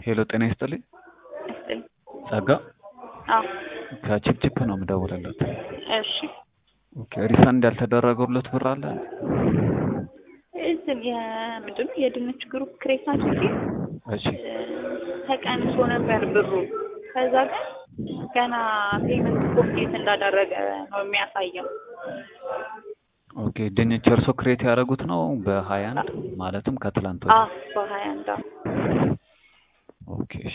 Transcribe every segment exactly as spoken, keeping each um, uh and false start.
ሄሎ ጤና ይስጥልኝ። እሺ ጸጋ አዎ ከቺፕቺፕ ነው የምደውልለት። እሺ ኦኬ ሪፈንድ ያልተደረገለት ብር አለ? እዚህ የምንድን ነው የድንች ግሩፕ ክሬት አድርጌ እሺ ተቀንሶ ነበር ብሩ። ከዛ ግን ገና ፔመንት ኮምፕሊት እንዳደረገ ነው የሚያሳየው። ኦኬ ድንች እርሶ ክሬት ያደረጉት ነው በሃያ አንድ ማለትም ከትላንት ወዲያ? አዎ በሃያ አንድ አዎ። ኦኬ እሺ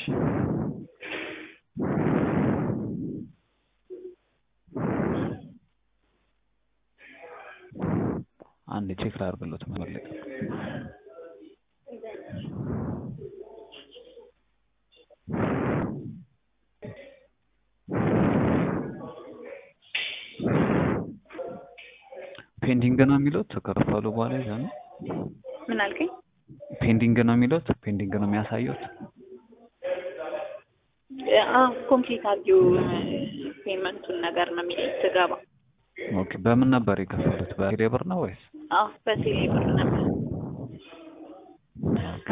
አንድ ቼክ ላድርግሎት መመለስ ፔንዲንግ ነው የሚለው ተከፈሉ በኋላ ይዘን ምን አልከኝ? ፔንዲንግ ነው የሚለው ፔንዲንግ ነው የሚያሳየው? አዎ ኮምፕሊት አድርጊው ፔመንቱን ነገር ነው የሚለኝ ትገባ። ኦኬ በምን ነበር የከፈሉት? በቴሌ ብር ነው ወይስ? አዎ በቴሌ ብር ነበር። ኦኬ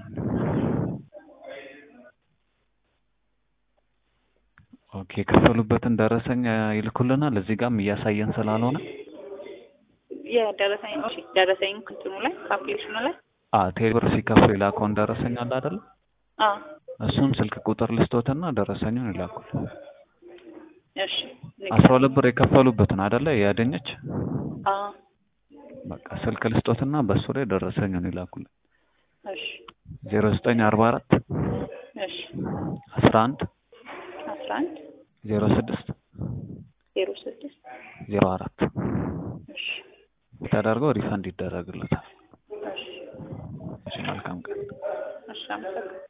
ኦኬ የከፈሉበትን ደረሰኝ ይልኩልናል። እዚህ ጋርም እያሳየን ስላልሆነ የደረሰኝ እሺ ደረሰኝ እንትኑ ላይ አፕሊኬሽኑ ላይ አዎ ቴሌ ብር ሲከፍሉ የላከውን ደረሰኝ አለ አይደል? አዎ እሱን ስልክ ቁጥር ልስጦትና ደረሰኙን ይላኩል። እሺ አስራ ሁለት ብር የከፈሉበትን አይደለ ያደኘች? አዎ በቃ ስልክ ልስጦትና በሱ ላይ ደረሰኙን ይላኩል። እሺ ዜሮ ዘጠኝ አርባ አራት እሺ አስራ አንድ አስራ አንድ ዜሮ ስድስት ዜሮ ስድስት ዜሮ አራት እሺ ተደርጎ ሪፈንድ ይደረግለታል። እሺ እሺ መልካም ቀን። እሺ አመሰግናለሁ።